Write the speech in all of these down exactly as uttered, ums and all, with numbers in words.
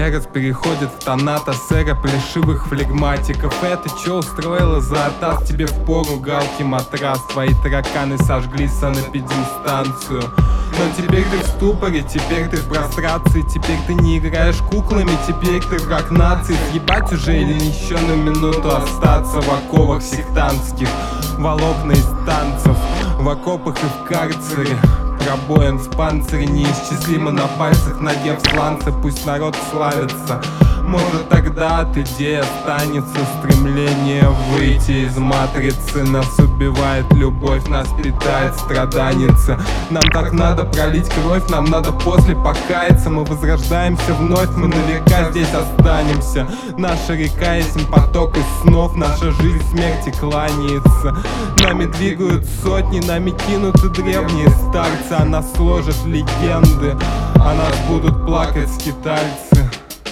Эрос переходит в Танатос, эра плешивых флегматиков. Это чё устроило за атас? Тебе впору галки матрас. Твои тараканы сожгли санэпидемстанцию. Но теперь ты в ступоре, теперь ты в прострации. Теперь ты не играешь куклами, теперь ты враг нации. Съебать уже или еще на минуту остаться в оковах сектантских, волокна из танцев, в окопах и в карцере. Пробоин в панцире неисчислимо на пальцах, надев сланцы, пусть народ славится. Может, тогда от идеи останется стремление выйти из матрицы. Нас убивает любовь, нас питает страданица. Нам так надо пролить кровь, нам надо после покаяться. Мы возрождаемся вновь, мы навека здесь останемся. Наша река есть поток из снов, наша жизнь смерти кланяется. Нами двигают сотни, нами кинуты древние старцы. О нас сложат легенды, о нас будут плакать скитальцы.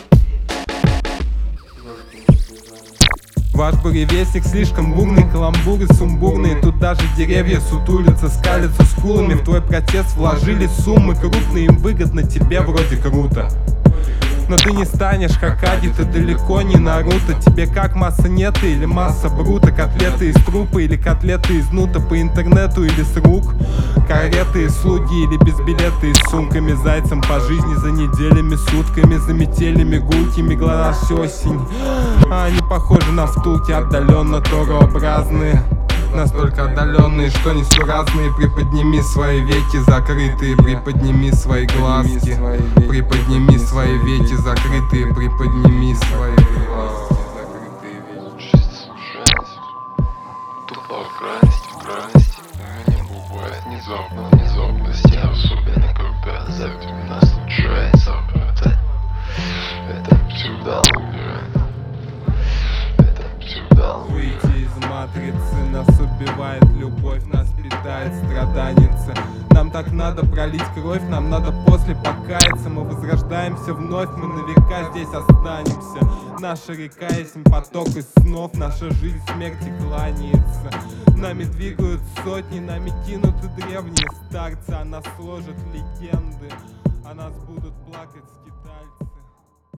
Ваш буревестник слишком бурный, каламбуры сумбурные. Тут даже деревья сутулятся, скалятся скулами. В твой протест вложили суммы крупные. Им выгодно, тебе вроде круто. Но ты не станешь Хокаги, ты далеко не Наруто. Тебе как масса нета или масса брута? Котлеты из трупа или котлеты из нута? По интернету или с рук? Кареты и слуги или без билета и с сумками? Зайцем по жизни за неделями, сутками, за метелями, гулкими глаз осень. А они похожи на втулки, отдаленно торообразные. Настолько отдаленные, что несуразные. Приподними свои веки закрытые, приподними свои глазки. Приподними свои веки закрытые, приподними свои глазки. Тупо в крайности, в крайности. Мне бывает внезапно, внезапности. Особенно когда за меня случается это. Это всегда умирает. Это всегда умирает. Выйти из матрицы, нас убивает любовь, нас питает страданица. Нам так надо пролить кровь, нам надо после покаяться. Мы возрождаемся вновь, мы на века здесь останемся. Наша река есть поток из снов, наша жизнь смерти кланяется. Нами двигают сотни, нами кинуты древние старцы. О нас сложат легенды, о нас будут плакать скитальцы.